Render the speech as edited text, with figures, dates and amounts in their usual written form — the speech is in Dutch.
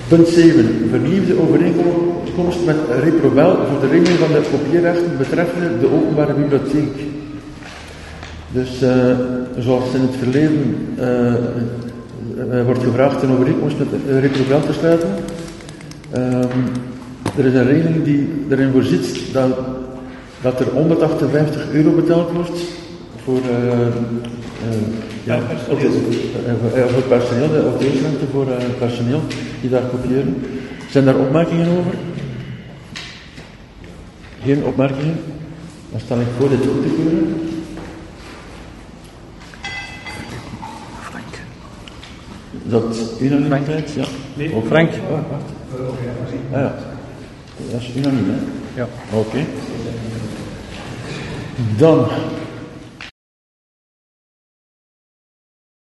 Punt 7. Vernieuwde overeenkomst met Reprobel voor de regeling van de kopieerrechten betreffende de openbare bibliotheek. Dus zoals in het verleden wordt gevraagd een overeenkomst met Reprobel te sluiten. Er is een regeling die erin voorziet dat er €158 betaald wordt voor voor personeel, de auteursrechten voor personeel die daar kopiëren. Zijn daar opmerkingen over? Geen opmerkingen? Dan stel ik voor dit goed te keuren. Frank. Is dat unanimiteit? Ja. Nee. Frank. Wacht. Ja. Dat is unaniem, hè? Ja. Oké. Dan